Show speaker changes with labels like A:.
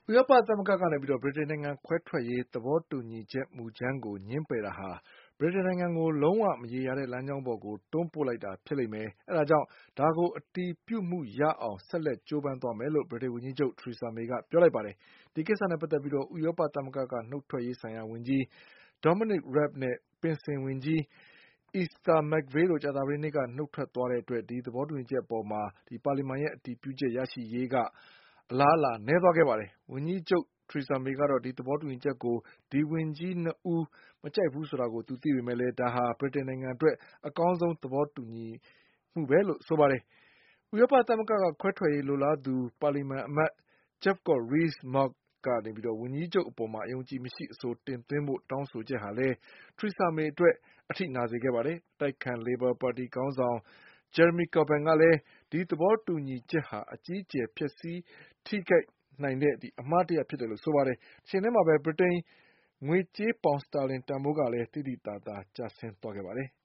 A: ဥရောပသမဂ္ဂကနေဗြိတိန်နိုင်ငံခွဲထွက်ရေးသဘောတူညီချက်မူကြမ်းကိုငြင်းပယ်တာဟာဗြိတိန်နိုင်ငံကိုလုံးဝမရေရာတဲ့လမ်းကြောင်းပေါ်ကိုတွန်းပို့လိုက်တာဖြစ်လိမ့်မယ်။အဲဒါကြောင့်ဒါကိုအတည်ပြုမှုရအောင်ဆက်လက်ကြိုးပမ်းသွားမယ်လို့ဗြိတိန်ဝန်ကြီးချုပ် Theresa May ကပြောလိုက်ပါတယ်။ဒီကိစ္စနဲ့ပတ်သက်ပြီးဥရောပသမဂ္ဂကနုတ်ထွက်ရေးဆိုင်ရာဝန်ကြီး Dominic Raab နဲ့ပင်စင်ဝန်ကြီးEsther McVey တို့ကြာသပတေးနေ့ကနုတ်ထွက်သွားတဲ့အတွက်ဒီသဘောတူညီချက်အပေါ်မှာပါလီမန်ရဲ့အတည်ပြုချက်ရရှိရေးကအလားအလာနည်းသွားခဲ့ပါတယ်။ဝန်ကြီးချုပ် Theresa May ကတော့ဒီသဘောတူညီချက်ကိုဒီဝန်ကြီးနှစ်ဦးမကြိုက်ဘူးဆိုတာကိုသူသိပေမဲ့လည်းဒါဟာဗြိတိန်နိုင်ငံအတွက်အကောင်းဆုံးသဘောတူညီမှုပဲလို့ဆိုပါတယ်။ဥရောပသမဂ္ဂကခွဲထွက်ရေးလိုလားသူပါလီမန်အမတ် Jacob Rees-Mogg ကဝန်ကြီးချုပ်အပေါ်အယုံအကြည်မရှိအဆိုတင်သွင်းဖို့တောင်းဆိုချက်ဟာလည်း Theresa May အတွက်အထိနာစေခဲ့ပါတယ်။အတိုက်အခံ Labour ပါတီခေါင်းဆောင် Jeremy Corbyn ကလည်းဒီသဘောတူညီချက်ဟာအကြီးအကျယ်ဖျက်ဆီးထိခိုက်နိုင်တဲ့အမှားတရပ်ဖြစ်တယ်လို့ဆိုပါတယ်။တချိန်တည်းမှာပဲဗြိတိန်ငွေကြေးပေါင်စတာလင်တန်ဖိုးကလည်းသိသိသာသာကျဆင်းသွားခဲ့ပါတယ်။